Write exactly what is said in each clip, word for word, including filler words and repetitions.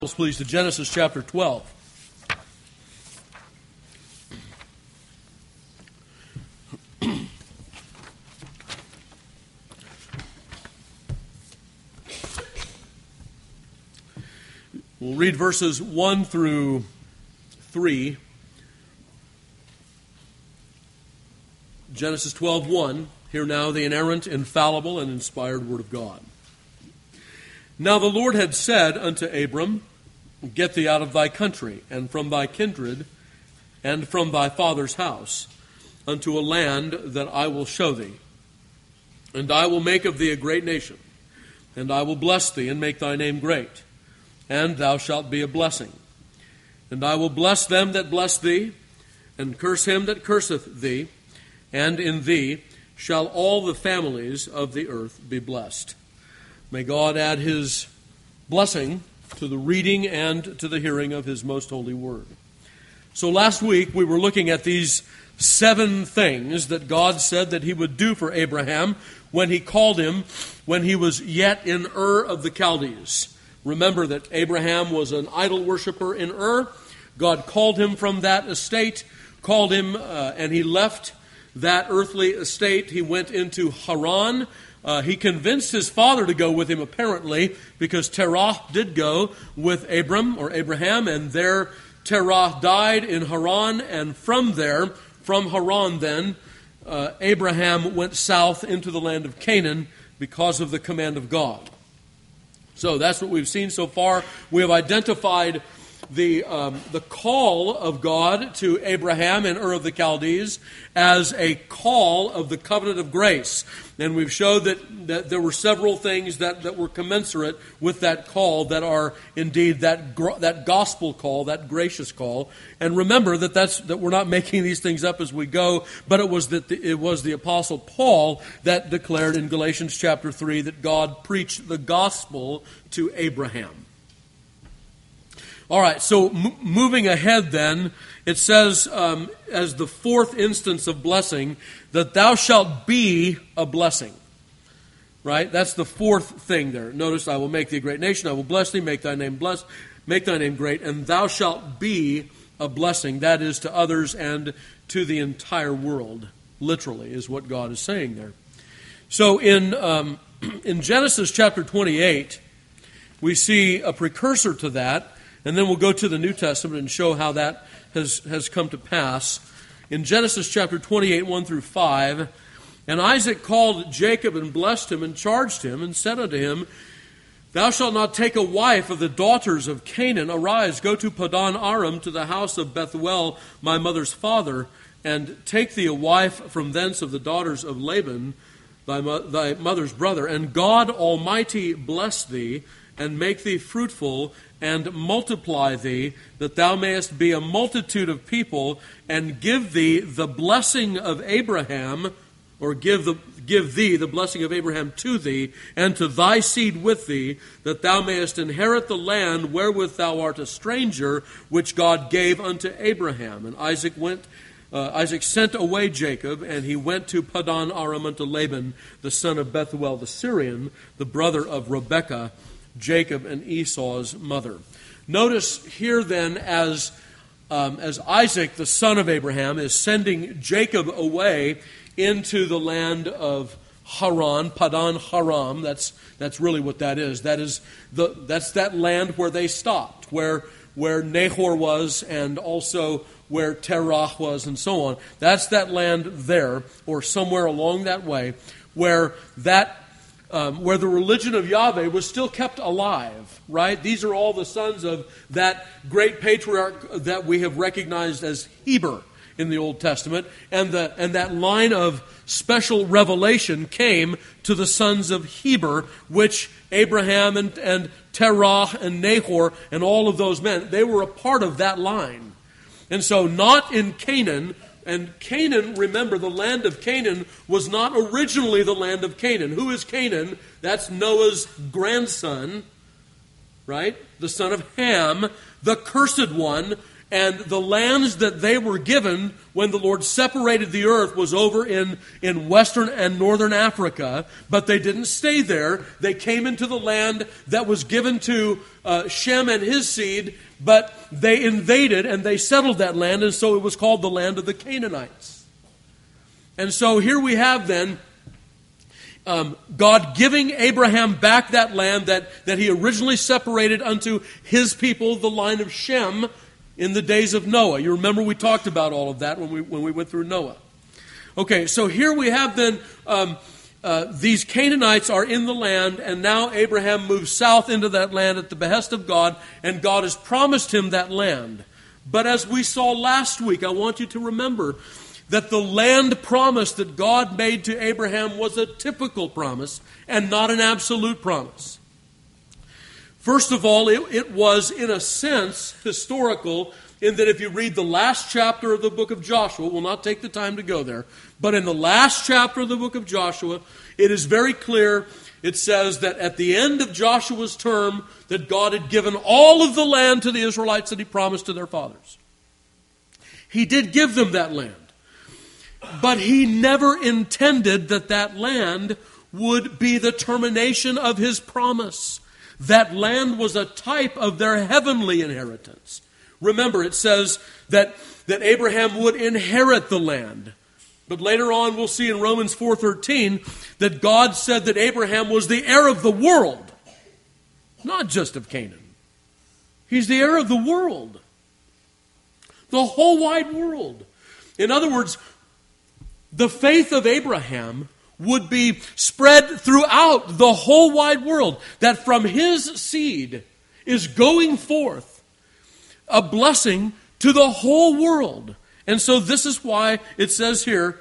Please, to Genesis chapter twelve. We'll read verses one through three. Genesis twelve one. Hear now the inerrant, infallible, and inspired word of God. Now the Lord had said unto Abram, Get thee out of thy country, and from thy kindred, and from thy father's house, unto a land that I will show thee. And I will make of thee a great nation, and I will bless thee, and make thy name great, and thou shalt be a blessing. And I will bless them that bless thee, and curse him that curseth thee, and in thee shall all the families of the earth be blessed. May God add his blessing to the reading and to the hearing of his most holy word. So last week we were looking at these seven things that God said that he would do for Abraham when he called him when he was yet in Ur of the Chaldees. Remember that Abraham was an idol worshiper in Ur. God called him from that estate, called him, uh, and he left that earthly estate. He went into Haran. Uh, he convinced his father to go with him, apparently, because Terah did go with Abram, or Abraham, and there Terah died in Haran, and from there, from Haran then, uh, Abraham went south into the land of Canaan because of the command of God. So that's what we've seen so far. We have identified the um, the call of God to Abraham in Ur of the Chaldees as a call of the covenant of grace. And we've showed that, that there were several things that, that were commensurate with that call that are indeed that gr- that gospel call, that gracious call. And remember that that's that we're not making these things up as we go, but it was that the, it was the Apostle Paul that declared in Galatians chapter three that God preached the gospel to Abraham. All right, so m- moving ahead then, it says um, as the fourth instance of blessing, that thou shalt be a blessing. Right? That's the fourth thing there. Notice, I will make thee a great nation, I will bless thee, make thy name blessed, make thy name great, and thou shalt be a blessing. That is to others and to the entire world, literally, is what God is saying there. So in um, in Genesis chapter twenty-eight, we see a precursor to that. And then we'll go to the New Testament and show how that has, has come to pass. In Genesis chapter twenty-eight, one through five, And Isaac called Jacob and blessed him and charged him and said unto him, Thou shalt not take a wife of the daughters of Canaan. Arise, go to Padan Aram, to the house of Bethuel, my mother's father, and take thee a wife from thence of the daughters of Laban, thy, mo- thy mother's brother. And God Almighty bless thee, and make thee fruitful, and multiply thee, that thou mayest be a multitude of people, and give thee the blessing of Abraham, or give the give thee the blessing of Abraham to thee, and to thy seed with thee, that thou mayest inherit the land wherewith thou art a stranger, which God gave unto Abraham. And Isaac went. Uh, Isaac sent away Jacob, and he went to Padan Aram unto Laban, the son of Bethuel the Syrian, the brother of Rebekah, Jacob and Esau's mother. Notice here then, as um, as Isaac, the son of Abraham, is sending Jacob away into the land of Haran, Padan Haram. That's that's really what that is. That is the that's that land where they stopped, where where Nahor was, and also where Terah was, and so on. That's that land there, or somewhere along that way, where that. Um, where the religion of Yahweh was still kept alive, right? These are all the sons of that great patriarch that we have recognized as Heber in the Old Testament. And, the, and that line of special revelation came to the sons of Heber, which Abraham and, and Terah and Nahor and all of those men, they were a part of that line. And so not in Canaan. And Canaan, remember, the land of Canaan was not originally the land of Canaan. Who is Canaan? That's Noah's grandson, right? The son of Ham, the cursed one. And the lands that they were given when the Lord separated the earth was over in, in western and northern Africa, but they didn't stay there. They came into the land that was given to uh, Shem and his seed, but they invaded and they settled that land, and so it was called the land of the Canaanites. And so here we have then Um, God giving Abraham back that land that, that he originally separated unto his people, the line of Shem, in the days of Noah. You remember we talked about all of that when we when we went through Noah. Okay, so here we have then um, uh, these Canaanites are in the land, and now Abraham moves south into that land at the behest of God, and God has promised him that land. But as we saw last week, I want you to remember that the land promise that God made to Abraham was a typical promise and not an absolute promise. First of all, it, it was, in a sense, historical, in that if you read the last chapter of the book of Joshua, we'll not take the time to go there, but in the last chapter of the book of Joshua, it is very clear. It says that at the end of Joshua's term, that God had given all of the land to the Israelites that he promised to their fathers. He did give them that land. But he never intended that that land would be the termination of his promise. That land was a type of their heavenly inheritance. Remember, it says that, that Abraham would inherit the land. But later on, we'll see in Romans four thirteen that God said that Abraham was the heir of the world, not just of Canaan. He's the heir of the world. The whole wide world. In other words, the faith of Abraham would be spread throughout the whole wide world, that from his seed is going forth a blessing to the whole world. And so this is why it says here,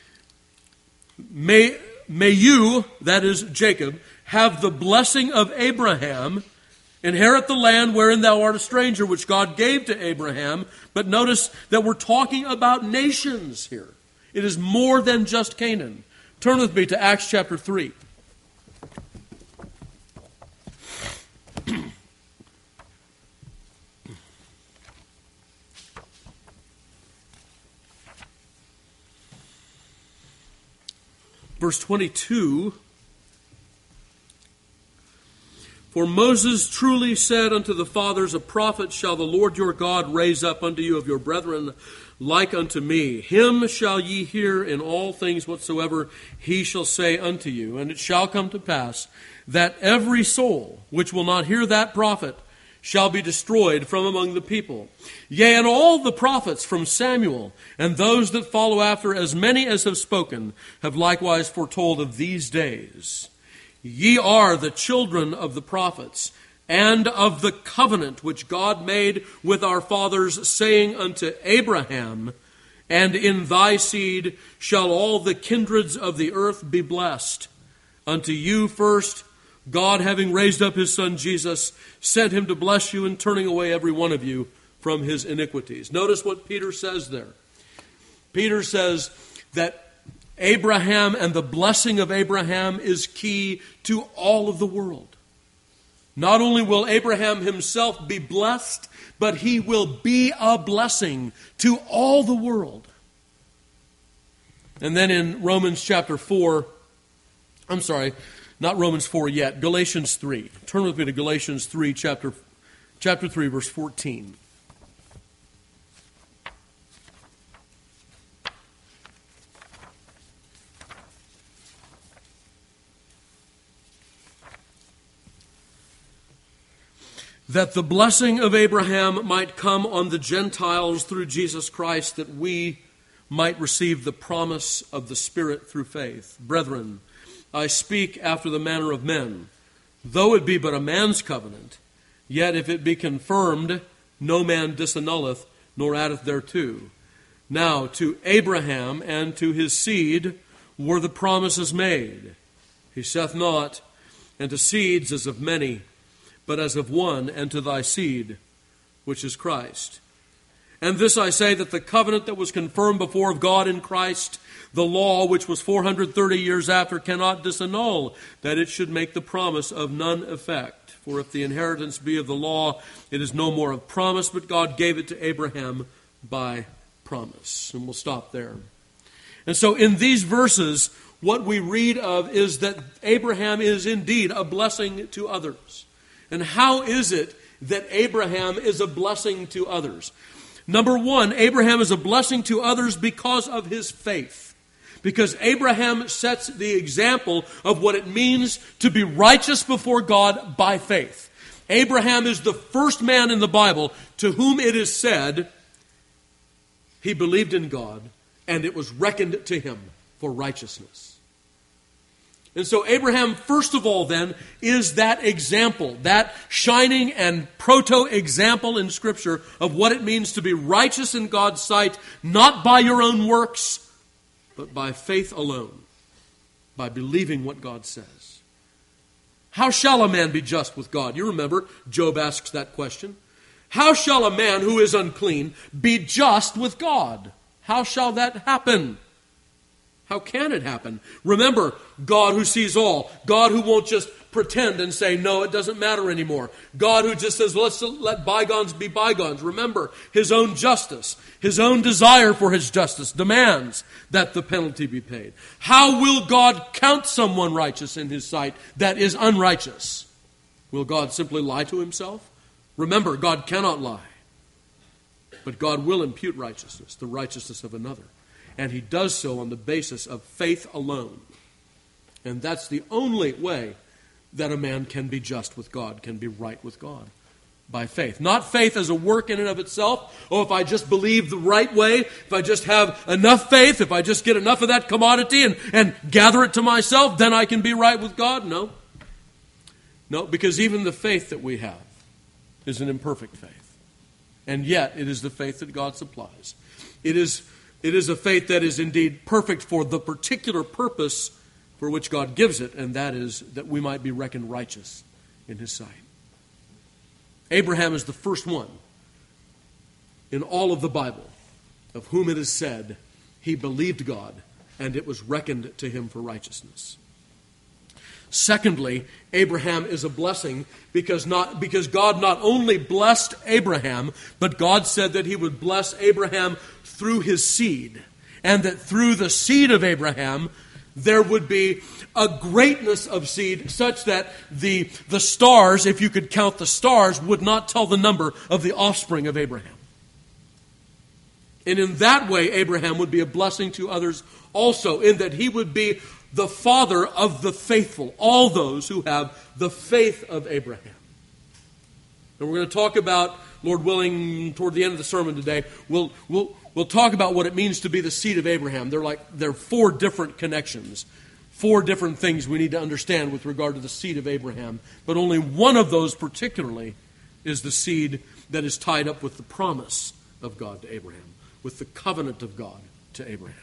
may, may you, that is Jacob, have the blessing of Abraham, inherit the land wherein thou art a stranger, which God gave to Abraham. But notice that we're talking about nations here. It is more than just Canaan. Turn with me to Acts chapter three. Verse twenty-two. For Moses truly said unto the fathers, a prophet shall the Lord your God raise up unto you of your brethren like unto me. Him shall ye hear in all things whatsoever he shall say unto you. And it shall come to pass that every soul which will not hear that prophet shall be destroyed from among the people. Yea, and all the prophets from Samuel and those that follow after, as many as have spoken, have likewise foretold of these days. Ye are the children of the prophets, and of the covenant which God made with our fathers, saying unto Abraham, and in thy seed shall all the kindreds of the earth be blessed. Unto you first, God, having raised up his Son Jesus, sent him to bless you in turning away every one of you from his iniquities. Notice what Peter says there. Peter says that Abraham and the blessing of Abraham is key to all of the world. Not only will Abraham himself be blessed, but he will be a blessing to all the world. And then in Romans chapter four, I'm sorry, not Romans four yet, Galatians three. Turn with me to Galatians three, chapter, chapter three, verse fourteen. That the blessing of Abraham might come on the Gentiles through Jesus Christ, that we might receive the promise of the Spirit through faith. Brethren, I speak after the manner of men. Though it be but a man's covenant, yet if it be confirmed, no man disannulleth, nor addeth thereto. Now to Abraham and to his seed were the promises made. He saith not, and to seeds as of many, but as of one, and to thy seed, which is Christ. And this I say, that the covenant that was confirmed before of God in Christ, the law which was four hundred thirty years after, cannot disannul, that it should make the promise of none effect. For if the inheritance be of the law, it is no more of promise, but God gave it to Abraham by promise. And we'll stop there. And so in these verses, what we read of is that Abraham is indeed a blessing to others. And how is it that Abraham is a blessing to others? Number one, Abraham is a blessing to others because of his faith. Because Abraham sets the example of what it means to be righteous before God by faith. Abraham is the first man in the Bible to whom it is said, he believed in God, and it was reckoned to him for righteousness. And so Abraham, first of all then, is that example, that shining and proto-example in Scripture of what it means to be righteous in God's sight, not by your own works, but by faith alone, by believing what God says. How shall a man be just with God? You remember, Job asks that question. How shall a man who is unclean be just with God? How shall that happen? How can it happen? Remember, God who sees all. God who won't just pretend and say, no, it doesn't matter anymore. God who just says, let's let bygones be bygones. Remember, his own justice, his own desire for his justice demands that the penalty be paid. How will God count someone righteous in his sight that is unrighteous? Will God simply lie to himself? Remember, God cannot lie. But God will impute righteousness, the righteousness of another. And he does so on the basis of faith alone. And that's the only way that a man can be just with God, can be right with God, by faith. Not faith as a work in and of itself. Oh, if I just believe the right way, if I just have enough faith, if I just get enough of that commodity and, and gather it to myself, then I can be right with God. No. No, because even the faith that we have is an imperfect faith. And yet, it is the faith that God supplies. It is, it is a faith that is indeed perfect for the particular purpose for which God gives it, and that is that we might be reckoned righteous in his sight. Abraham is the first one in all of the Bible of whom it is said he believed God, and it was reckoned to him for righteousness. Secondly, Abraham is a blessing because not because God not only blessed Abraham, but God said that he would bless Abraham through his seed, and that through the seed of Abraham there would be a greatness of seed such that the, the stars, if you could count the stars, would not tell the number of the offspring of Abraham. And in that way, Abraham would be a blessing to others also, in that he would be the father of the faithful, all those who have the faith of Abraham. And we're going to talk about, Lord willing, toward the end of the sermon today, we'll we'll we'll talk about what it means to be the seed of Abraham. They're like they're four different connections, four different things we need to understand with regard to the seed of Abraham. But only one of those particularly is the seed that is tied up with the promise of God to Abraham, with the covenant of God to Abraham.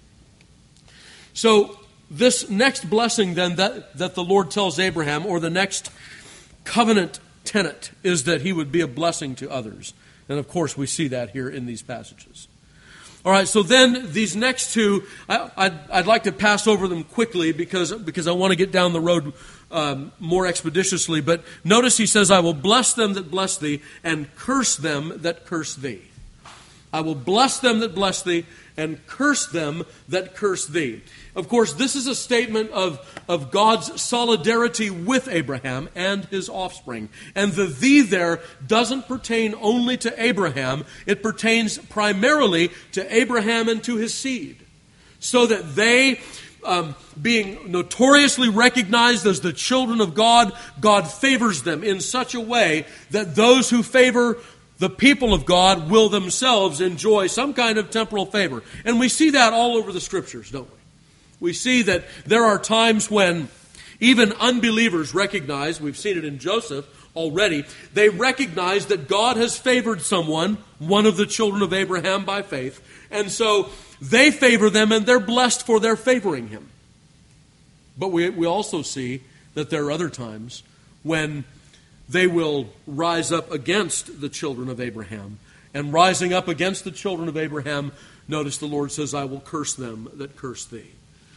So this next blessing then that, that the Lord tells Abraham, or the next covenant tenet, is that he would be a blessing to others. And of course we see that here in these passages. All right, so then these next two, I, I'd, I'd like to pass over them quickly because, because I want to get down the road um, more expeditiously. But notice he says, I will bless them that bless thee and curse them that curse thee. I will bless them that bless thee and curse them that curse thee. Of course, this is a statement of, of God's solidarity with Abraham and his offspring. And the thee there doesn't pertain only to Abraham. It pertains primarily to Abraham and to his seed. So that they, um, being notoriously recognized as the children of God, God favors them in such a way that those who favor the people of God will themselves enjoy some kind of temporal favor. And we see that all over the Scriptures, don't we? We see that there are times when even unbelievers recognize, we've seen it in Joseph already, they recognize that God has favored someone, one of the children of Abraham by faith, and so they favor them and they're blessed for their favoring him. But we, we also see that there are other times when they will rise up against the children of Abraham. And rising up against the children of Abraham, notice the Lord says, I will curse them that curse thee.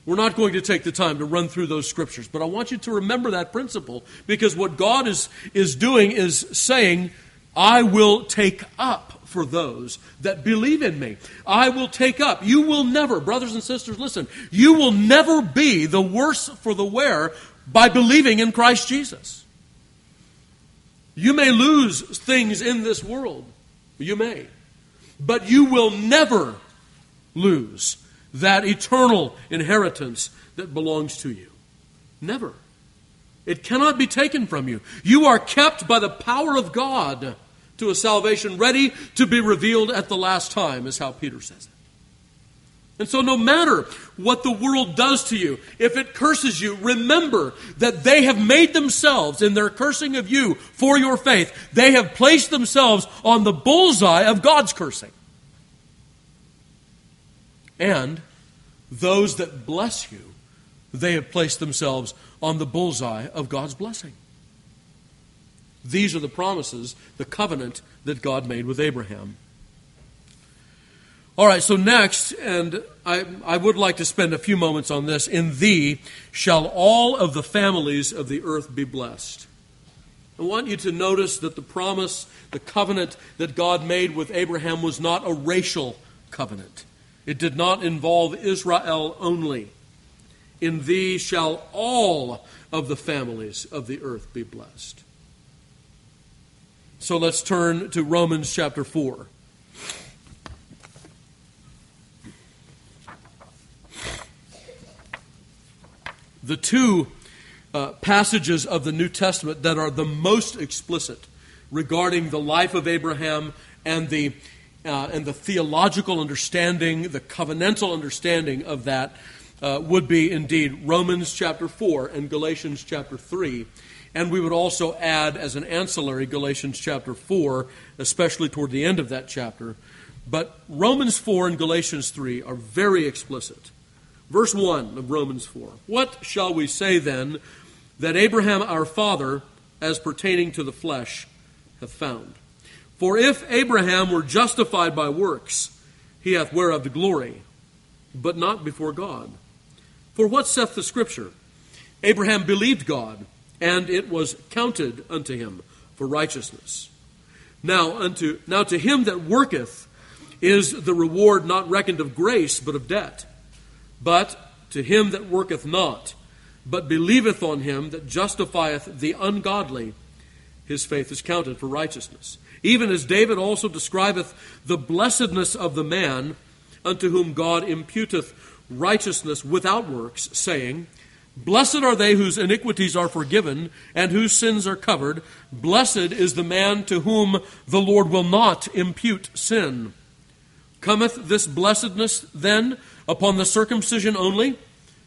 We're not going to take the time to run through those scriptures, but I want you to remember that principle, because what God is, is doing is saying, I will take up for those that believe in me. I will take up. You will never, brothers and sisters, listen, you will never be the worse for the wear by believing in Christ Jesus. You may lose things in this world. You may. But you will never lose that eternal inheritance that belongs to you. Never. It cannot be taken from you. You are kept by the power of God to a salvation ready to be revealed at the last time, is how Peter says it. And so no matter what the world does to you, if it curses you, remember that they have made themselves, in their cursing of you for your faith, they have placed themselves on the bullseye of God's cursing. And those that bless you, they have placed themselves on the bullseye of God's blessing. These are the promises, the covenant that God made with Abraham. All right, so next, and I, I would like to spend a few moments on this. In thee shall all of the families of the earth be blessed. I want you to notice that the promise, the covenant that God made with Abraham was not a racial covenant. It did not involve Israel only. In thee shall all of the families of the earth be blessed. So let's turn to Romans chapter four. The two uh, passages of the New Testament that are the most explicit regarding the life of Abraham and the uh, and the theological understanding, the covenantal understanding of that uh, would be indeed Romans chapter four and Galatians chapter three. And we would also add as an ancillary Galatians chapter four, especially toward the end of that chapter. But Romans four and Galatians three are very explicit. Verse one of Romans four. What shall we say then that Abraham our father, as pertaining to the flesh, hath found? For if Abraham were justified by works, he hath whereof the glory, but not before God. For what saith the Scripture? Abraham believed God, and it was counted unto him for righteousness. Now unto now to him that worketh is the reward not reckoned of grace, but of debt. But to him that worketh not, but believeth on him that justifieth the ungodly, his faith is counted for righteousness. Even as David also describeth the blessedness of the man unto whom God imputeth righteousness without works, saying, Blessed are they whose iniquities are forgiven, and whose sins are covered. Blessed is the man to whom the Lord will not impute sin. Cometh this blessedness then upon the circumcision only,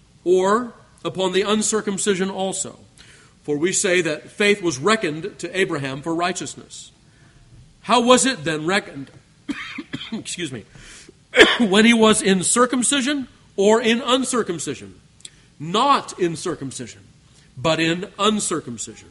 or upon the uncircumcision also? For we say that faith was reckoned to Abraham for righteousness. How was it then reckoned? Excuse me. When he was in circumcision or in uncircumcision? Not in circumcision, but in uncircumcision.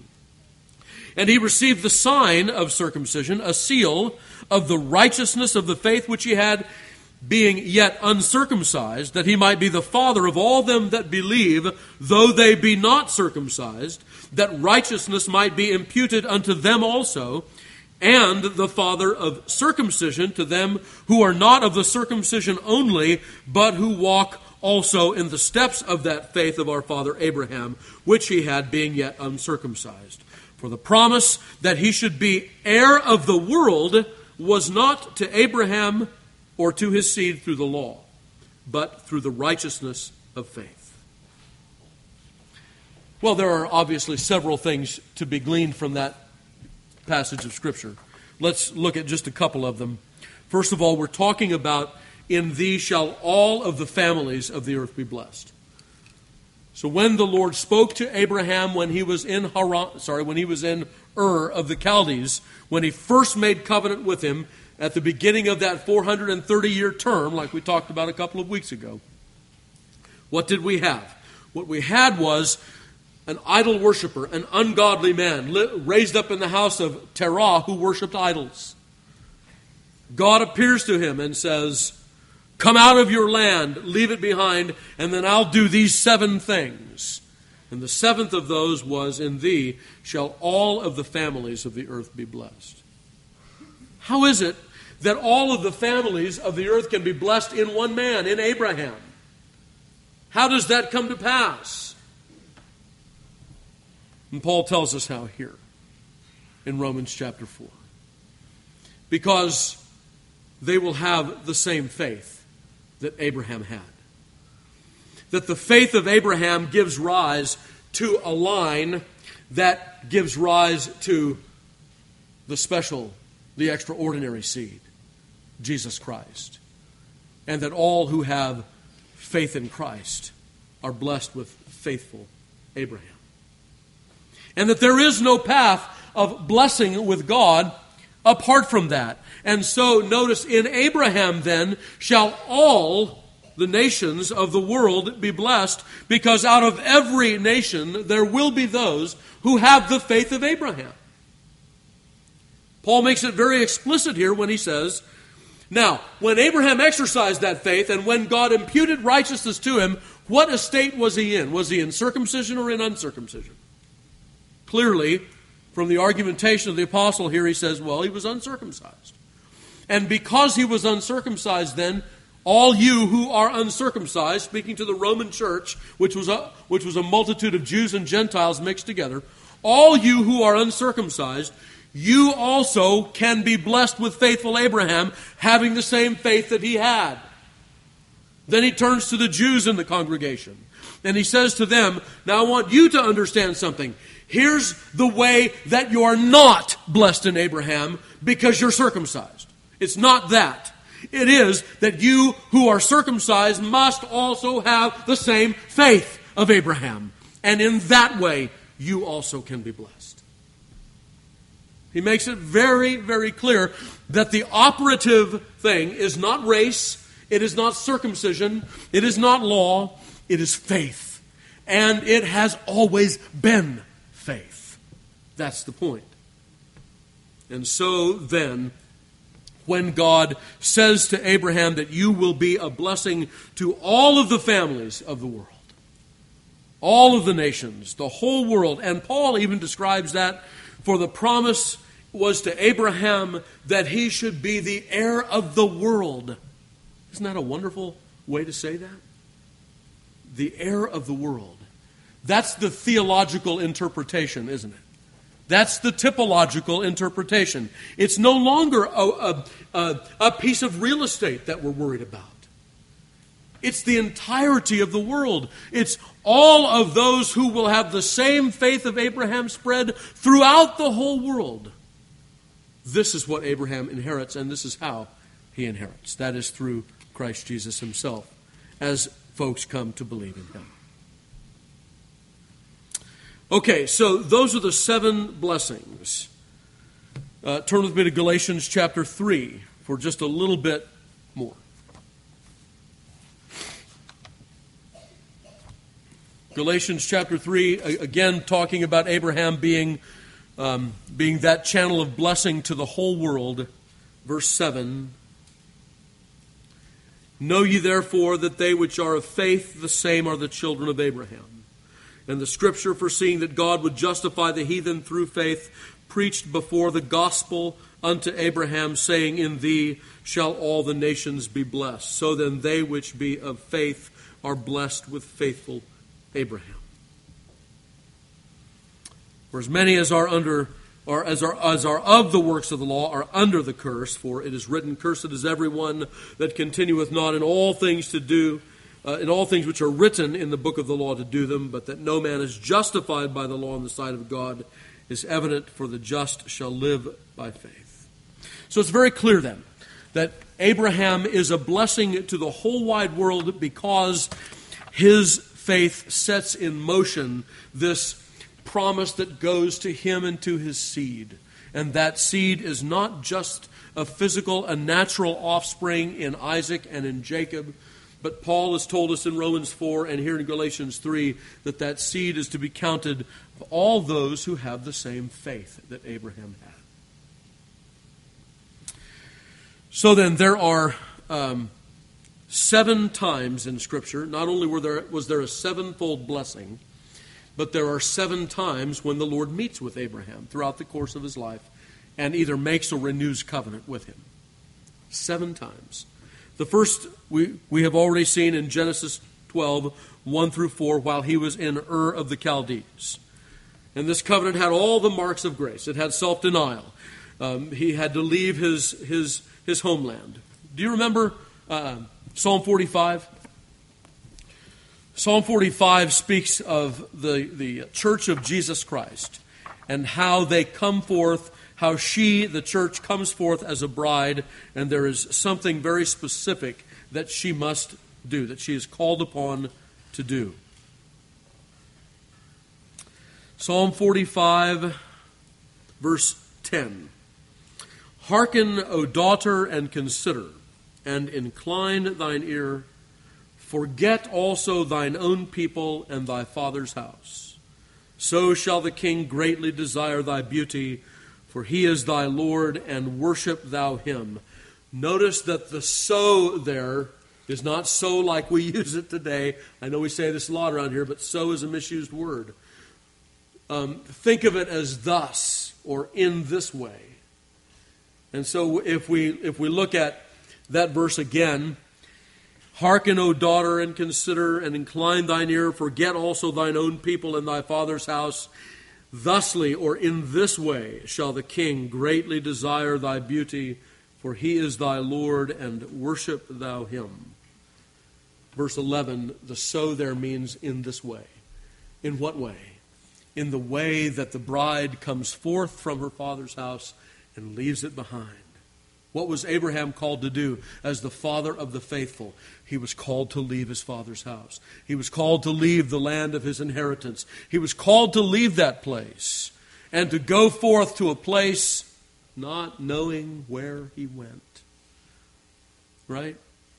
And he received the sign of circumcision, a seal of the righteousness of the faith which he had, being yet uncircumcised, that he might be the father of all them that believe, though they be not circumcised, that righteousness might be imputed unto them also, and the father of circumcision to them who are not of the circumcision only, but who walk also in the steps of that faith of our father Abraham, which he had, being yet uncircumcised. For the promise that he should be heir of the world was not to Abraham or to his seed through the law, but through the righteousness of faith. Well, there are obviously several things to be gleaned from that passage of Scripture. Let's look at just a couple of them. First of all, we're talking about in thee shall all of the families of the earth be blessed. So when the Lord spoke to Abraham when he was in Haran, sorry, when he was in Ur of the Chaldees, when he first made covenant with him at the beginning of that four hundred thirty year term, like we talked about a couple of weeks ago, what did we have? What we had was an idol worshiper, an ungodly man raised up in the house of Terah who worshipped idols. God appears to him and says, Come out of your land, leave it behind, and then I'll do these seven things. And the seventh of those was, in thee shall all of the families of the earth be blessed. How is it that all of the families of the earth can be blessed in one man, in Abraham? How does that come to pass? And Paul tells us how here in Romans chapter four. Because they will have the same faith that Abraham had. That the faith of Abraham gives rise to a line that gives rise to the special, the extraordinary seed, Jesus Christ. And that all who have faith in Christ are blessed with faithful Abraham. And that there is no path of blessing with God apart from that. And so notice, in Abraham then shall all the nations of the world be blessed, because out of every nation there will be those who have the faith of Abraham. Paul makes it very explicit here when he says, now, when Abraham exercised that faith and when God imputed righteousness to him, what estate was he in? Was he in circumcision or in uncircumcision? Clearly, from the argumentation of the apostle here, he says, well, he was uncircumcised. And because he was uncircumcised then, all you who are uncircumcised, speaking to the Roman church, which was a, which was a multitude of Jews and Gentiles mixed together, all you who are uncircumcised, you also can be blessed with faithful Abraham, having the same faith that he had. Then he turns to the Jews in the congregation, and he says to them, now I want you to understand something. Here's the way that you're not blessed in Abraham because you're circumcised. It's not that. It is that you who are circumcised must also have the same faith of Abraham. And in that way, you also can be blessed. He makes it very, very clear that the operative thing is not race, it is not circumcision, it is not law, it is faith. And it has always been faith. That's the point. And so then, when God says to Abraham that you will be a blessing to all of the families of the world, all of the nations, the whole world, and Paul even describes that, for the promise was to Abraham that he should be the heir of the world. Isn't that a wonderful way to say that? The heir of the world. That's the theological interpretation, isn't it? That's the typological interpretation. It's no longer a, a, a, a piece of real estate that we're worried about. It's the entirety of the world. It's all of those who will have the same faith of Abraham spread throughout the whole world. This is what Abraham inherits, and this is how he inherits. That is through Christ Jesus himself, as folks come to believe in him. Okay, so those are the seven blessings. Uh, turn with me to Galatians chapter three for just a little bit more. Galatians chapter three, again talking about Abraham being, um, being that channel of blessing to the whole world. Verse seven. Know ye therefore that they which are of faith, the same are the children of Abraham. And the Scripture, foreseeing that God would justify the heathen through faith, preached before the gospel unto Abraham, saying, in thee shall all the nations be blessed. So then they which be of faith are blessed with faithful Abraham. For as many as are under, or as are as are of the works of the law, are under the curse. For it is written, cursed is everyone that continueth not in all things to do. Uh, in all things which are written in the book of the law to do them, but that no man is justified by the law in the sight of God is evident, for the just shall live by faith. So it's very clear then that Abraham is a blessing to the whole wide world because his faith sets in motion this promise that goes to him and to his seed. And that seed is not just a physical, a natural offspring in Isaac and in Jacob, but Paul has told us in Romans four and here in Galatians three that that seed is to be counted of all those who have the same faith that Abraham had. So then there are um, Seven times in Scripture, not only were there, was there a sevenfold blessing, but there are seven times when the Lord meets with Abraham throughout the course of his life and either makes or renews covenant with him. Seven times. The first we, we have already seen in Genesis twelve, one through four, while he was in Ur of the Chaldees. And this covenant had all the marks of grace. It had self-denial. Um, he had to leave his, his, his homeland. Do you remember uh, Psalm forty-five? Psalm forty-five speaks of the, the church of Jesus Christ and how they come forth, how she, the church, comes forth as a bride, and there is something very specific that she must do, that she is called upon to do. Psalm forty-five, verse ten. Hearken, O daughter, and consider, and incline thine ear. Forget also thine own people and thy father's house. So shall the king greatly desire thy beauty, for he is thy Lord, and worship thou him. Notice that the so there is not so like we use it today. I know we say this a lot around here, but so is a misused word. Um, think of it as thus, or in this way. And so if we if we look at that verse again, hearken, O daughter, and consider, and incline thine ear, forget also thine own people and thy father's house. Thusly, or in this way, shall the king greatly desire thy beauty, for he is thy Lord, and worship thou him. Verse eleven, the so there means in this way. In what way? In the way that the bride comes forth from her father's house and leaves it behind. What was Abraham called to do as the father of the faithful? He was called to leave his father's house. He was called to leave the land of his inheritance. He was called to leave that place and to go forth to a place not knowing where he went. Right?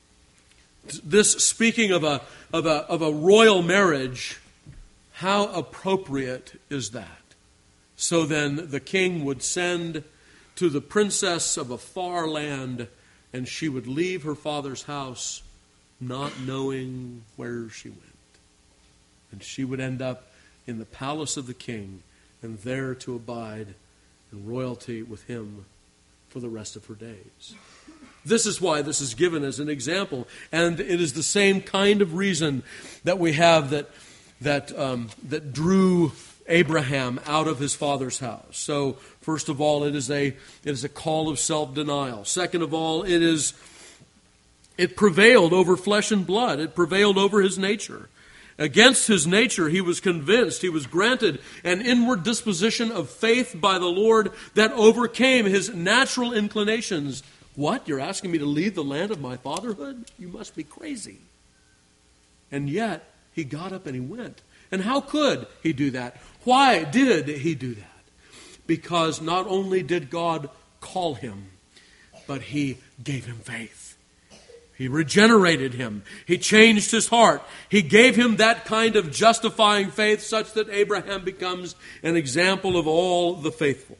This, speaking of a, of a, of a royal marriage, how appropriate is that? So then the king would send to the princess of a far land, and she would leave her father's house not knowing where she went. And she would end up in the palace of the king, and there to abide in royalty with him for the rest of her days. This is why this is given as an example, and it is the same kind of reason that we have that that um, that drew Abraham out of his father's house. So, first of all, it is a it is a call of self-denial. Second of all, it is it prevailed over flesh and blood. It prevailed over his nature. Against his nature, he was convinced, he was granted an inward disposition of faith by the Lord that overcame his natural inclinations. What? You're asking me to leave the land of my fatherhood? You must be crazy. And yet, he got up and he went. And how could he do that? Why did he do that? Because not only did God call him, but he gave him faith. He regenerated him. He changed his heart. He gave him that kind of justifying faith such that Abraham becomes an example of all the faithful.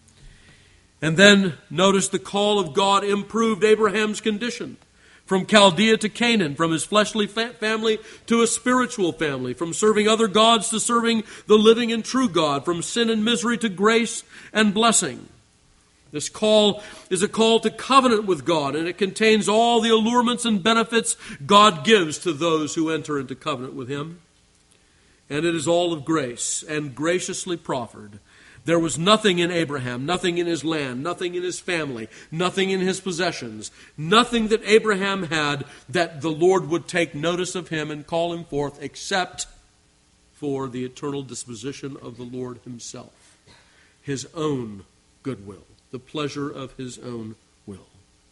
And then notice the call of God improved Abraham's condition. From Chaldea to Canaan, from his fleshly fa- family to a spiritual family, from serving other gods to serving the living and true God, from sin and misery to grace and blessing. This call is a call to covenant with God, and it contains all the allurements and benefits God gives to those who enter into covenant with him. And it is all of grace and graciously proffered. There was nothing in Abraham, nothing in his land, nothing in his family, nothing in his possessions, nothing that Abraham had that the Lord would take notice of him and call him forth except for the eternal disposition of the Lord himself, his own goodwill, the pleasure of his own will.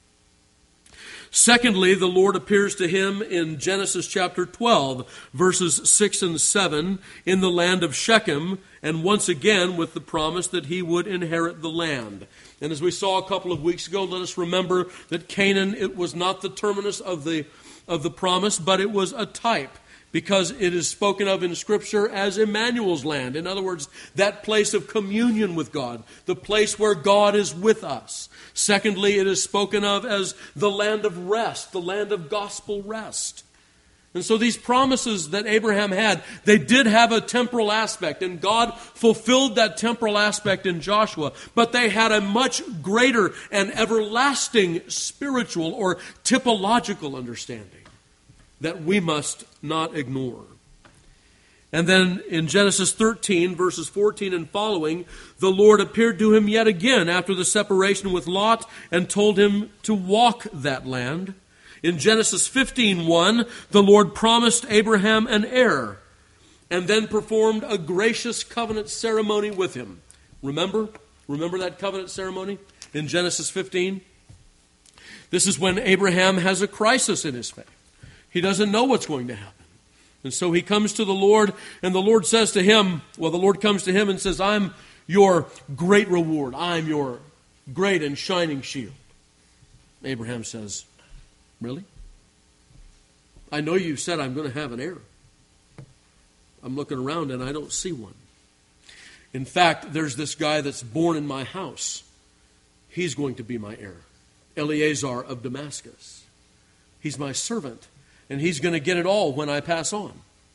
Secondly, the Lord appears to him in Genesis chapter twelve, verses six and seven, in the land of Shechem, and once again with the promise that he would inherit the land. And as we saw a couple of weeks ago, let us remember that Canaan, it was not the terminus of the, of the promise, but it was a type. because it is spoken of in Scripture as Emmanuel's land. In other words, that place of communion with God, the place where God is with us. Secondly, it is spoken of as the land of rest, the land of gospel rest. And so these promises that Abraham had, they did have a temporal aspect, and God fulfilled that temporal aspect in Joshua, but they had a much greater and everlasting spiritual or typological understanding that we must not ignore. And then in Genesis thirteen, verses fourteen and following, the Lord appeared to him yet again after the separation with Lot and told him to walk that land. In Genesis fifteen one, the Lord promised Abraham an heir and then performed a gracious covenant ceremony with him. Remember? Remember that covenant ceremony in Genesis fifteen? This is when Abraham has a crisis in his faith. He doesn't know what's going to happen. And so he comes to the Lord, and the Lord says to him, well, the Lord comes to him and says, I'm your great reward. I'm your great and shining shield. Abraham says, really? I know you said I'm going to have an heir. I'm looking around and I don't see one. In fact, there's this guy that's born in my house. He's going to be my heir. Eleazar of Damascus. He's my servant. And he's going to get it all when I pass on.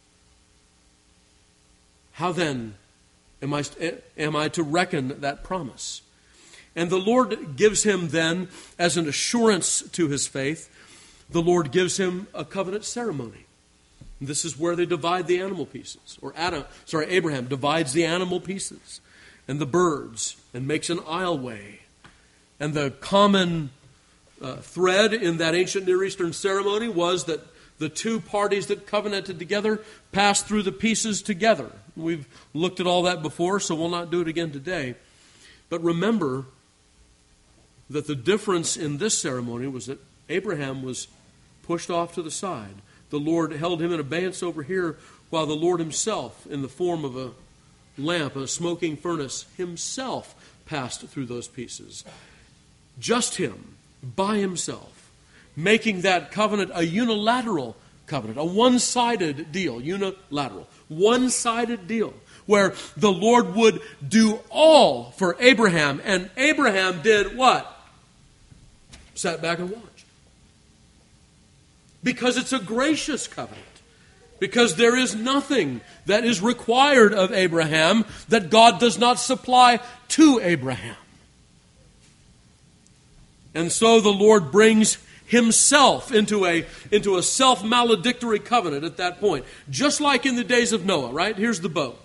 How then am I, am I to reckon that promise? And the Lord gives him then, as an assurance to his faith, the Lord gives him a covenant ceremony. This is where they divide the animal pieces. Or Adam, sorry, Abraham divides the animal pieces and the birds and makes an aisleway. And the common uh, thread in that ancient Near Eastern ceremony was that the two parties that covenanted together passed through the pieces together. We've looked at all that before, so we'll not do it again today. But remember that the difference in this ceremony was that Abraham was pushed off to the side. The Lord held him in abeyance over here, while the Lord himself, in the form of a lamp, a smoking furnace, himself passed through those pieces. Just him, by himself. Making that covenant a unilateral covenant, a one-sided deal, unilateral, one-sided deal, where the Lord would do all for Abraham, and Abraham did what? Sat back and watched. Because it's a gracious covenant. Because there is nothing that is required of Abraham that God does not supply to Abraham. And so the Lord brings himself into a, into a self-maledictory covenant at that point. Just like in the days of Noah, right? Here's the bow.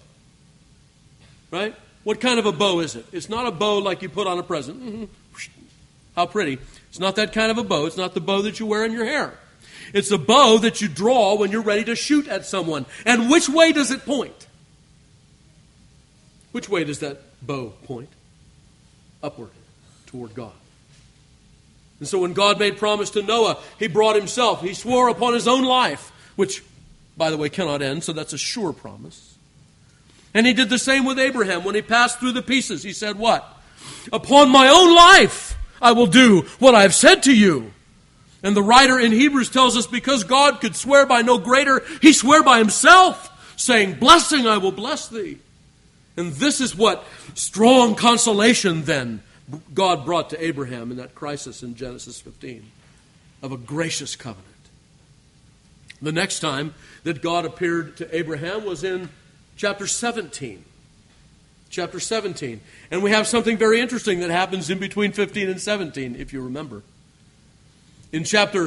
Right? What kind of a bow is it? It's not a bow like you put on a present. Mm-hmm. How pretty. It's not that kind of a bow. It's not the bow that you wear in your hair. It's a bow that you draw when you're ready to shoot at someone. And which way does it point? Which way does that bow point? Upward, toward God. And so when God made promise to Noah, he brought himself. He swore upon his own life, which, by the way, cannot end, so that's a sure promise. And he did the same with Abraham. When he passed through the pieces, he said what? Upon my own life I will do what I have said to you. And the writer in Hebrews tells us because God could swear by no greater, he swore by himself, saying, blessing I will bless thee. And this is what strong consolation then God brought to Abraham in that crisis in Genesis fifteen of a gracious covenant. The next time that God appeared to Abraham was in chapter seventeen. Chapter seventeen. And we have something very interesting that happens in between fifteen and seventeen, if you remember. In chapter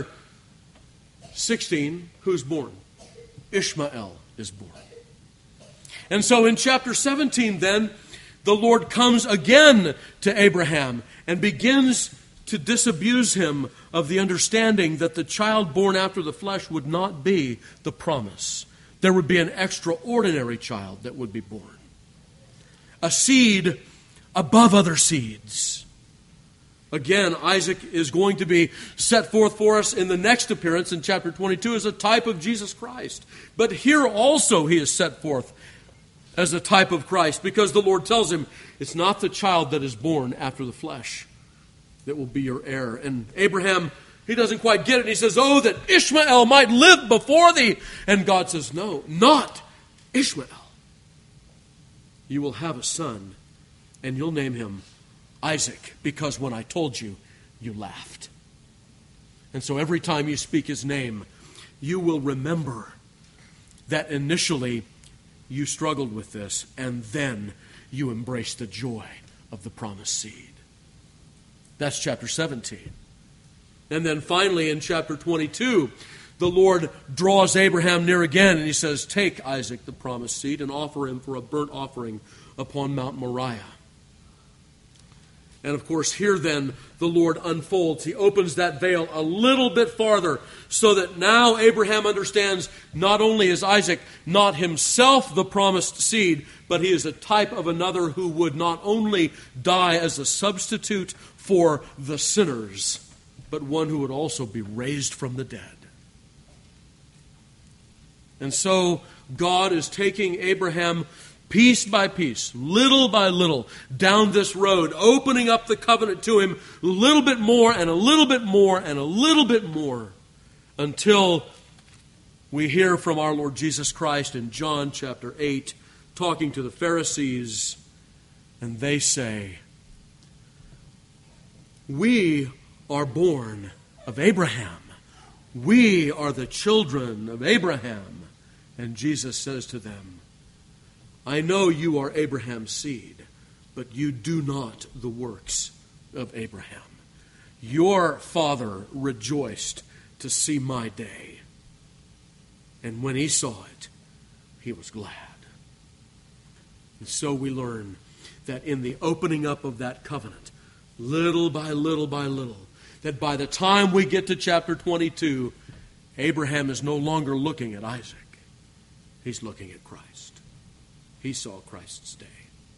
sixteen, who's born? Ishmael is born. And so in chapter seventeen then, the Lord comes again to Abraham and begins to disabuse him of the understanding that the child born after the flesh would not be the promise. There would be an extraordinary child that would be born. A seed above other seeds. Again, Isaac is going to be set forth for us in the next appearance in chapter twenty-two as a type of Jesus Christ. But here also he is set forth as a type of Christ, because the Lord tells him, it's not the child that is born after the flesh that will be your heir. And Abraham He doesn't quite get it. And he says, oh, that Ishmael might live before thee. And God says, no, not Ishmael. You will have a son, and you'll name him Isaac, because when I told you, you laughed. And so every time you speak his name, you will remember that initially you struggled with this, and then you embraced the joy of the promised seed. That's chapter seventeen. And then finally in chapter twenty-two, the Lord draws Abraham near again, and he says, take Isaac, the promised seed, and offer him for a burnt offering upon Mount Moriah. And of course, here then, the Lord unfolds. He opens that veil a little bit farther so that now Abraham understands not only is Isaac not himself the promised seed, but he is a type of another who would not only die as a substitute for the sinners, but one who would also be raised from the dead. And so God is taking Abraham piece by piece, little by little, down this road, opening up the covenant to him a little bit more and a little bit more and a little bit more, until we hear from our Lord Jesus Christ in John chapter eight, talking to the Pharisees, and they say, we are born of Abraham. We are the children of Abraham. And Jesus says to them, I know you are Abraham's seed, but you do not the works of Abraham. Your father rejoiced to see my day, and when he saw it, he was glad. And so we learn that in the opening up of that covenant, little by little by little, that by the time we get to chapter twenty-two, Abraham is no longer looking at Isaac. He's looking at Christ. He saw Christ's day.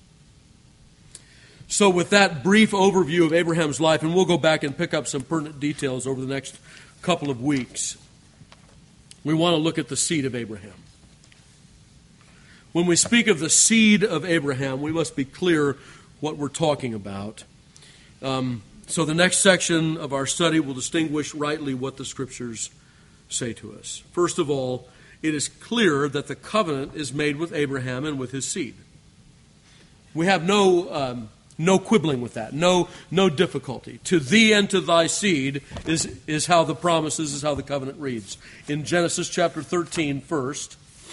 So with that brief overview of Abraham's life, and we'll go back and pick up some pertinent details over the next couple of weeks, we want to look at the seed of Abraham. When we speak of the seed of Abraham, we must be clear what we're talking about. Um, so the next section of our study will distinguish rightly what the Scriptures say to us. First of all, it is clear that the covenant is made with Abraham and with his seed. We have no um, no quibbling with that, no no difficulty. To thee and to thy seed is, is how the promise is, is how the covenant reads. In Genesis chapter thirteen first,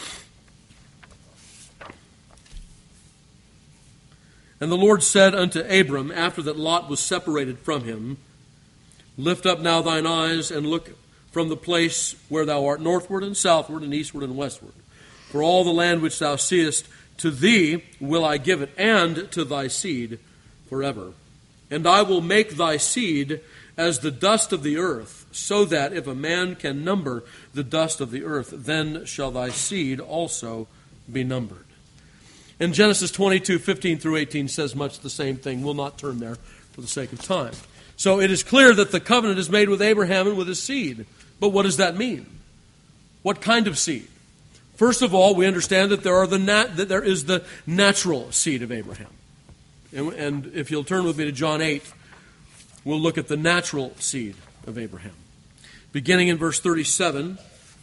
and the Lord said unto Abram, after that Lot was separated from him, lift up now thine eyes and look from the place where thou art northward and southward and eastward and westward. For all the land which thou seest, to thee will I give it, and to thy seed forever. And I will make thy seed as the dust of the earth, so that if a man can number the dust of the earth, then shall thy seed also be numbered. And Genesis twenty-two, fifteen through eighteen says much the same thing. We'll not turn there for the sake of time. So it is clear that the covenant is made with Abraham and with his seed. But what does that mean? What kind of seed? First of all, we understand that there are the nat- that there is the natural seed of Abraham. And, and if you'll turn with me to John eight, we'll look at the natural seed of Abraham. Beginning in verse thirty-seven,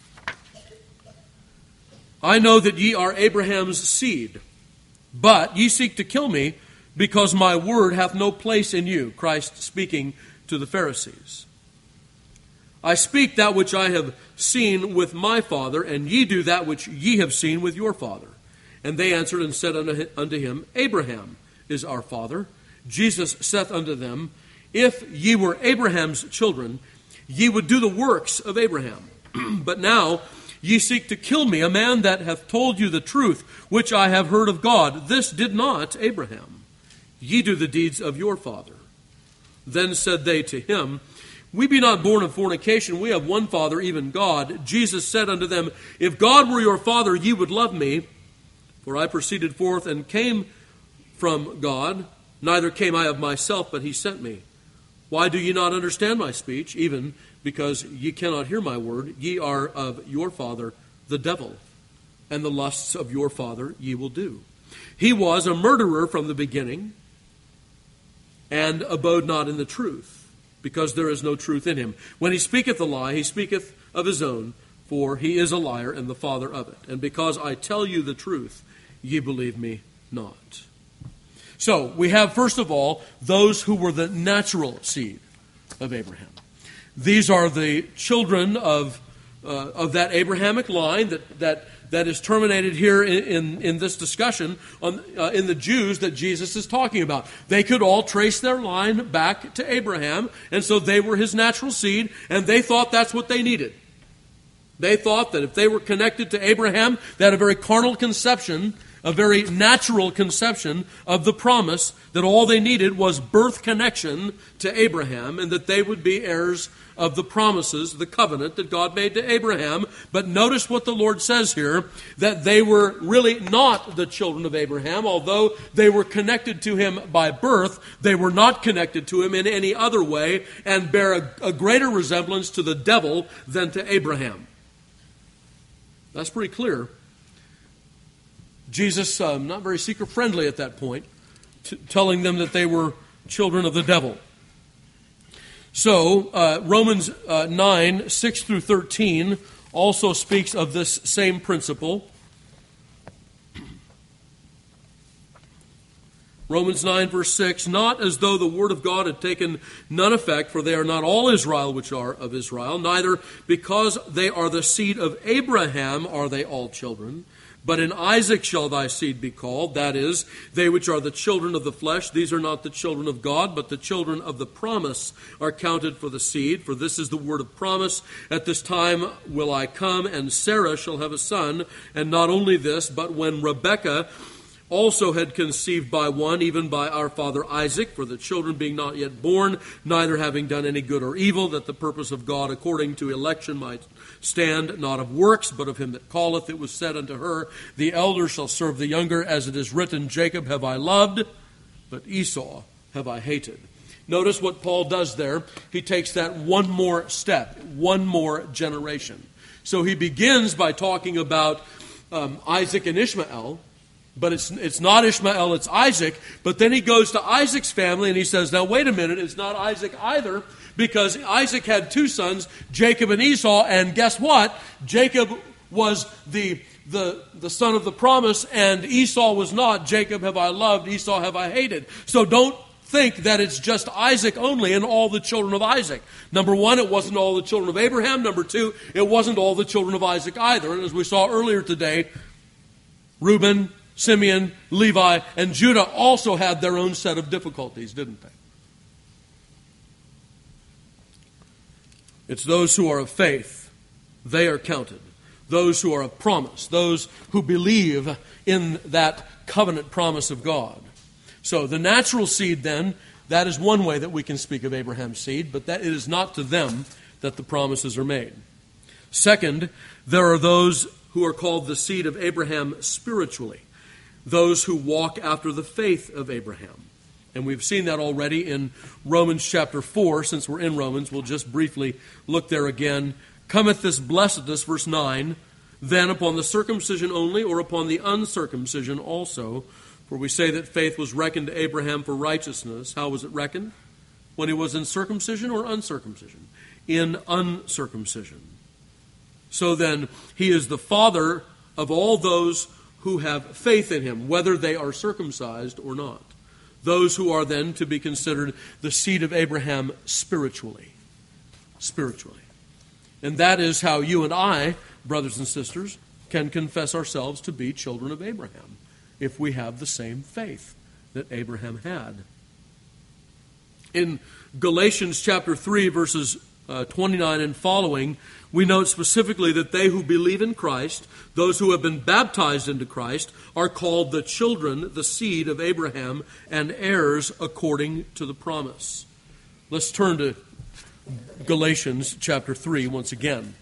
I know that ye are Abraham's seed, but ye seek to kill me, because my word hath no place in you. Christ speaking to the Pharisees. I speak that which I have seen with my father, and ye do that which ye have seen with your father. And they answered and said unto him, Abraham is our father. Jesus saith unto them, if ye were Abraham's children, ye would do the works of Abraham. But now ye seek to kill me, a man that hath told you the truth, which I have heard of God. This did not Abraham. Ye do the deeds of your father. Then said they to him, we be not born of fornication, we have one Father, even God. Jesus said unto them, if God were your Father, ye would love me, for I proceeded forth and came from God, neither came I of myself, but he sent me. Why do ye not understand my speech, even because ye cannot hear my word? Ye are of your father, the devil, and the lusts of your father ye will do. He was a murderer from the beginning, and abode not in the truth, because there is no truth in him. When he speaketh a lie, he speaketh of his own, for he is a liar and the father of it. And because I tell you the truth, ye believe me not. So, we have, first of all, those who were the natural seed of Abraham. These are the children of uh, of that Abrahamic line that that, that is terminated here in, in, in this discussion on uh, in the Jews that Jesus is talking about. They could all trace their line back to Abraham, and so they were his natural seed, and they thought that's what they needed. They thought that if they were connected to Abraham, they had a very carnal conception, a very natural conception of the promise, that all they needed was birth connection to Abraham, and that they would be heirs of the promises, the covenant that God made to Abraham. But notice what the Lord says here, that they were really not the children of Abraham. Although they were connected to him by birth, they were not connected to him in any other way, and bear a, a greater resemblance to the devil than to Abraham. That's pretty clear. Jesus, um, not very seeker-friendly at that point, t- telling them that they were children of the devil. So, uh, Romans uh, nine, six through thirteen also speaks of this same principle. Romans nine, verse six, not as though the word of God had taken none effect, for they are not all Israel which are of Israel, neither because they are the seed of Abraham are they all children. But in Isaac shall thy seed be called, that is, they which are the children of the flesh, these are not the children of God, but the children of the promise are counted for the seed. For this is the word of promise, at this time will I come, and Sarah shall have a son. And not only this, but when Rebekah also had conceived by one, even by our father Isaac, for the children being not yet born, neither having done any good or evil, that the purpose of God according to election might stand, not of works, but of him that calleth, it was said unto her, the elder shall serve the younger, as it is written, Jacob have I loved, but Esau have I hated. Notice what Paul does there. He takes that one more step, one more generation. So he begins by talking about um, Isaac and Ishmael, but it's it's not Ishmael, it's Isaac. But then he goes to Isaac's family and he says, now wait a minute, it's not Isaac either, because Isaac had two sons, Jacob and Esau, and guess what? Jacob was the, the, the son of the promise, and Esau was not. Jacob have I loved, Esau have I hated. So don't think that it's just Isaac only and all the children of Isaac. Number one, it wasn't all the children of Abraham. Number two, it wasn't all the children of Isaac either. And as we saw earlier today, Reuben, Simeon, Levi, and Judah also had their own set of difficulties, didn't they? It's those who are of faith, they are counted. Those who are of promise, those who believe in that covenant promise of God. So the natural seed then, that is one way that we can speak of Abraham's seed, but that it is not to them that the promises are made. Second, there are those who are called the seed of Abraham spiritually. Those who walk after the faith of Abraham. And we've seen that already in Romans chapter four. Since we're in Romans, we'll just briefly look there again. Cometh this blessedness, verse nine, then upon the circumcision only, or upon the uncircumcision also? For we say that faith was reckoned to Abraham for righteousness. How was it reckoned? When he was in circumcision or uncircumcision? In uncircumcision. So then, he is the father of all those who have faith in him, whether they are circumcised or not. Those who are then to be considered the seed of Abraham spiritually. Spiritually. And that is how you and I, brothers and sisters, can confess ourselves to be children of Abraham, if we have the same faith that Abraham had. In Galatians chapter three, verses uh, twenty-nine and following, we note specifically that they who believe in Christ, those who have been baptized into Christ, are called the children, the seed of Abraham, and heirs according to the promise. Let's turn to Galatians chapter three once again.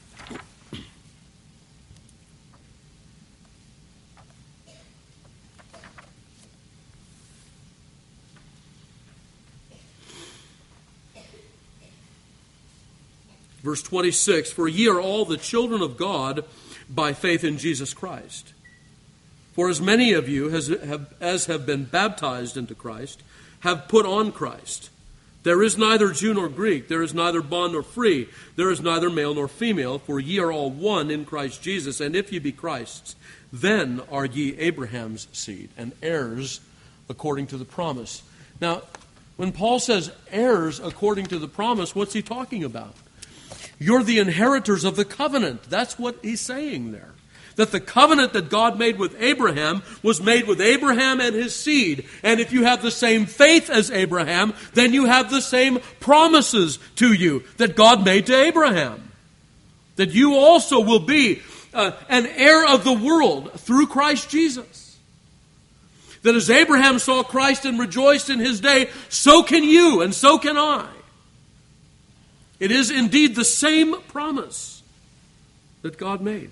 Verse twenty-six, for ye are all the children of God by faith in Jesus Christ. For as many of you as have, as have been baptized into Christ have put on Christ. There is neither Jew nor Greek, there is neither bond nor free, there is neither male nor female, for ye are all one in Christ Jesus, and if ye be Christ's, then are ye Abraham's seed, and heirs according to the promise. Now, when Paul says heirs according to the promise, what's he talking about? You're the inheritors of the covenant. That's what he's saying there. That the covenant that God made with Abraham was made with Abraham and his seed. And if you have the same faith as Abraham, then you have the same promises to you that God made to Abraham. That you also will be uh, an heir of the world through Christ Jesus. That as Abraham saw Christ and rejoiced in his day, so can you and so can I. It is indeed the same promise that God made.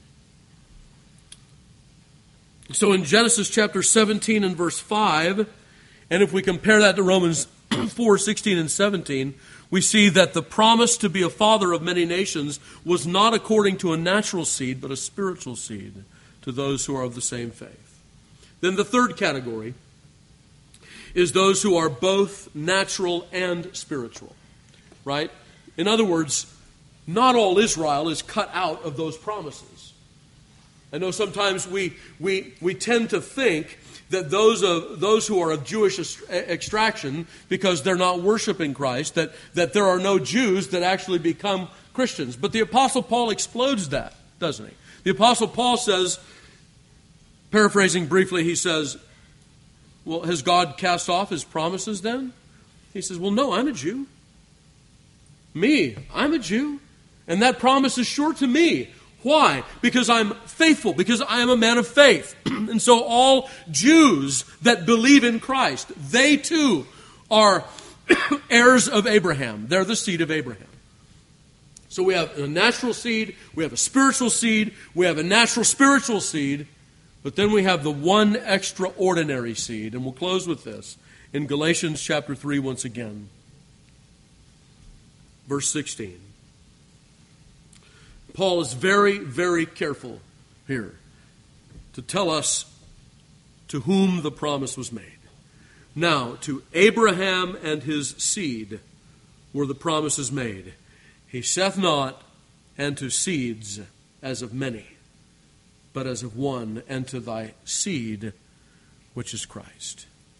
So in Genesis chapter seventeen and verse five, and if we compare that to Romans four, sixteen and seventeen, we see that the promise to be a father of many nations was not according to a natural seed, but a spiritual seed to those who are of the same faith. Then the third category is those who are both natural and spiritual, right? In other words, not all Israel is cut out of those promises. I know sometimes we we we tend to think that those of those who are of Jewish extraction, because they're not worshiping Christ, that, that there are no Jews that actually become Christians. But the Apostle Paul explodes that, doesn't he? The Apostle Paul says, paraphrasing briefly, he says, well, has God cast off his promises then? He says, well, no, I'm a Jew. Me, I'm a Jew. And that promise is sure to me. Why? Because I'm faithful, because I am a man of faith. And so all Jews that believe in Christ, they too are heirs of Abraham. They're the seed of Abraham. So we have a natural seed, we have a spiritual seed, we have a natural spiritual seed, but then we have the one extraordinary seed. And we'll close with this in Galatians chapter three once again. Verse sixteen. Paul is very, very careful here to tell us to whom the promise was made. Now, to Abraham and his seed were the promises made. He saith not, and to seeds as of many, but as of one, and to thy seed, which is Christ.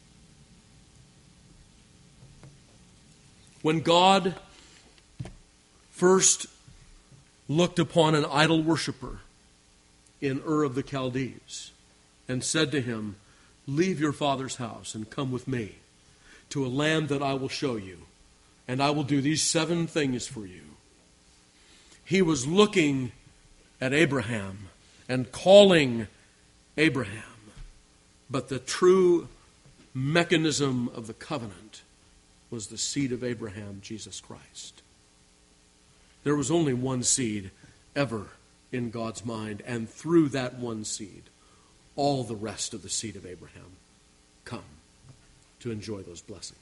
When God first looked upon an idol worshiper in Ur of the Chaldees and said to him, leave your father's house and come with me to a land that I will show you, and I will do these seven things for you. He was looking at Abraham and calling Abraham, but the true mechanism of the covenant was the seed of Abraham, Jesus Christ. There was only one seed ever in God's mind, and through that one seed, all the rest of the seed of Abraham come to enjoy those blessings.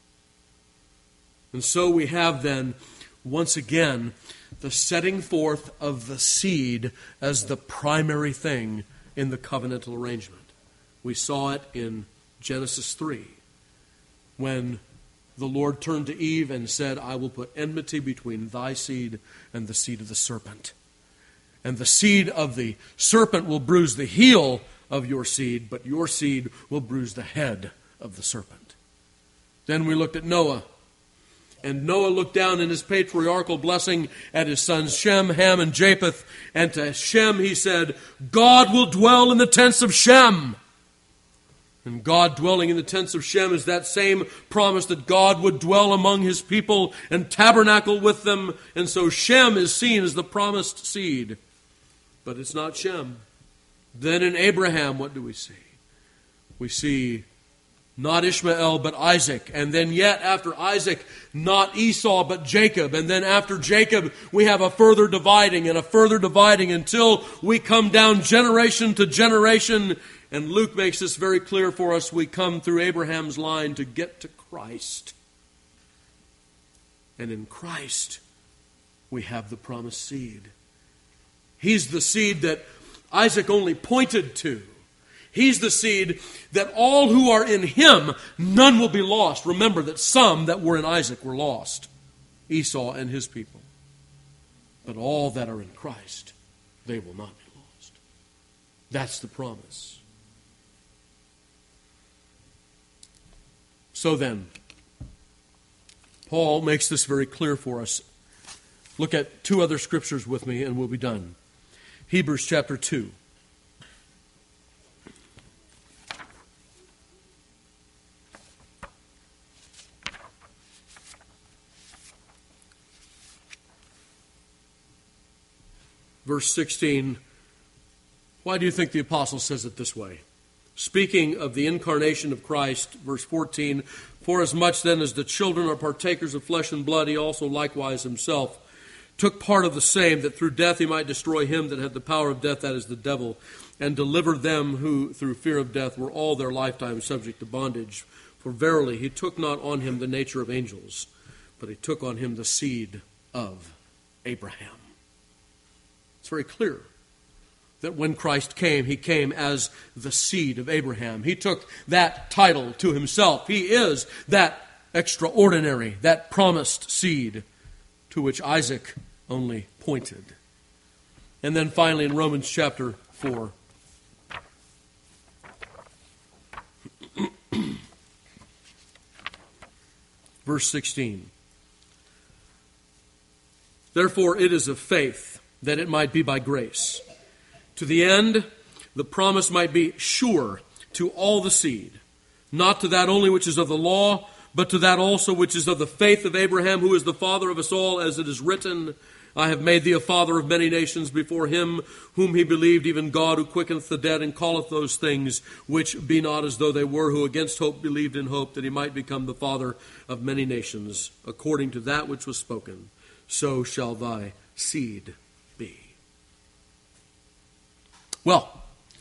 And so we have then, once again, the setting forth of the seed as the primary thing in the covenantal arrangement. We saw it in Genesis three, when the Lord turned to Eve and said, I will put enmity between thy seed and the seed of the serpent. And the seed of the serpent will bruise the heel of your seed, but your seed will bruise the head of the serpent. Then we looked at Noah. And Noah looked down in his patriarchal blessing at his sons Shem, Ham, and Japheth. And to Shem he said, God will dwell in the tents of Shem. And God dwelling in the tents of Shem is that same promise that God would dwell among his people and tabernacle with them. And so Shem is seen as the promised seed. But it's not Shem. Then in Abraham, what do we see? We see not Ishmael, but Isaac. And then yet after Isaac, not Esau, but Jacob. And then after Jacob, we have a further dividing and a further dividing until we come down generation to generation. And Luke makes this very clear for us. We come through Abraham's line to get to Christ. And in Christ, we have the promised seed. He's the seed that Isaac only pointed to. He's the seed that all who are in him, none will be lost. Remember that some that were in Isaac were lost, Esau and his people. But all that are in Christ, they will not be lost. That's the promise. So then, Paul makes this very clear for us. Look at two other scriptures with me and we'll be done. Hebrews chapter two. Verse sixteen, why do you think the apostle says it this way? Speaking of the incarnation of Christ, verse fourteen, for as much then as the children are partakers of flesh and blood, he also likewise himself took part of the same, that through death he might destroy him that had the power of death, that is the devil, and deliver them who through fear of death were all their lifetime subject to bondage. For verily he took not on him the nature of angels, but he took on him the seed of Abraham. It's very clear that when Christ came, he came as the seed of Abraham. He took that title to himself. He is that extraordinary, that promised seed to which Isaac only pointed. And then finally in Romans chapter four, verse sixteen. Therefore it is of faith, that it might be by grace, to the end the promise might be sure to all the seed, not to that only which is of the law, but to that also which is of the faith of Abraham, who is the father of us all, as it is written, I have made thee a father of many nations before him whom he believed, even God, who quickeneth the dead and calleth those things which be not as though they were, who against hope believed in hope, that he might become the father of many nations, according to that which was spoken, so shall thy seed be. Well,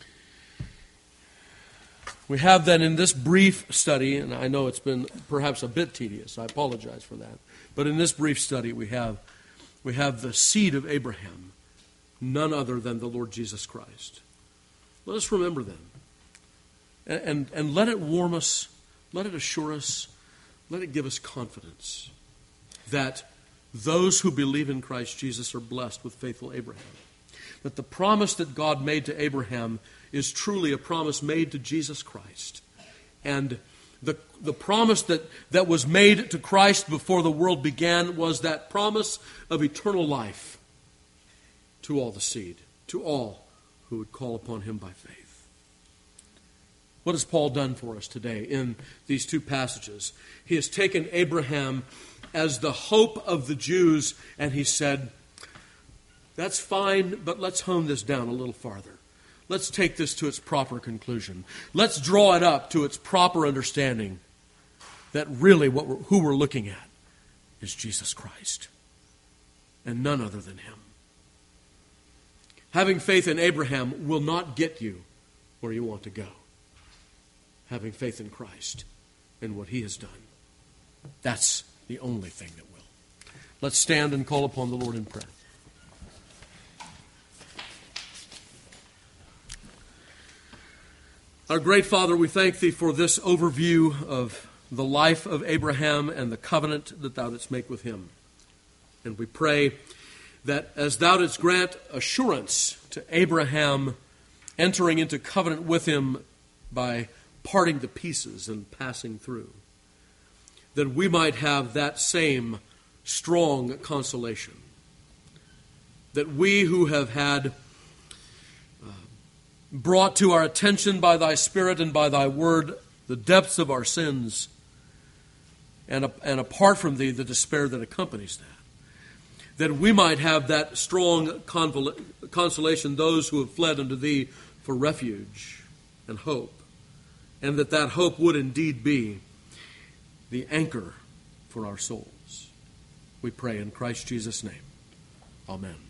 we have then in this brief study, and I know it's been perhaps a bit tedious, I apologize for that, but in this brief study we have we have the seed of Abraham, none other than the Lord Jesus Christ. Let us remember them, and, and, and let it warm us, let it assure us, let it give us confidence that those who believe in Christ Jesus are blessed with faithful Abraham. That the promise that God made to Abraham is truly a promise made to Jesus Christ. And the, the promise that, that was made to Christ before the world began was that promise of eternal life to all the seed, to all who would call upon him by faith. What has Paul done for us today in these two passages? He has taken Abraham as the hope of the Jews, and he said, that's fine, but let's hone this down a little farther. Let's take this to its proper conclusion. Let's draw it up to its proper understanding that really what we're, who we're looking at is Jesus Christ and none other than him. Having faith in Abraham will not get you where you want to go. Having faith in Christ and what he has done, that's the only thing that will. Let's stand and call upon the Lord in prayer. Our great Father, we thank thee for this overview of the life of Abraham and the covenant that thou didst make with him. And we pray that as thou didst grant assurance to Abraham entering into covenant with him by parting the pieces and passing through, that we might have that same strong consolation. That we who have had uh, brought to our attention by thy Spirit and by thy word the depths of our sins, and, and apart from thee, the despair that accompanies that, that we might have that strong convol- consolation, those who have fled unto thee for refuge and hope, and that that hope would indeed be the anchor for our souls. We pray in Christ Jesus' name. Amen.